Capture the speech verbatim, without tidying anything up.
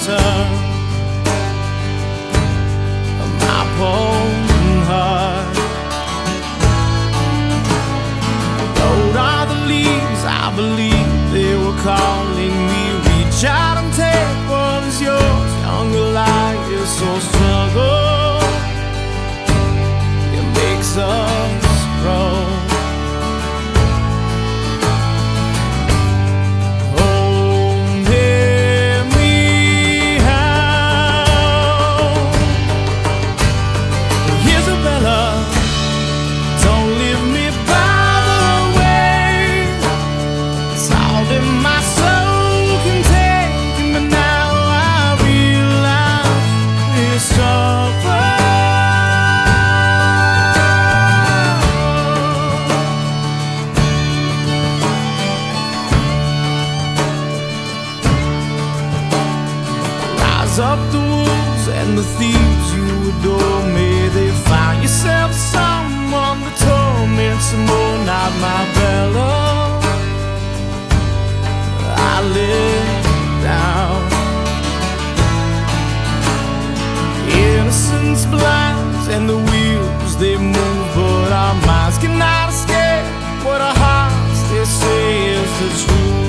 return of my broken heart. Gold are the leaves, I believe they were calling me. Reach out and take what is yours, younger life, so struggle, it makes us grow. Up the wolves and the thieves you adore. May they find yourself someone to torment some more. Not my Bella, I live down. Innocence blinds and the wheels they move, but our minds cannot escape what our hearts they say is the truth.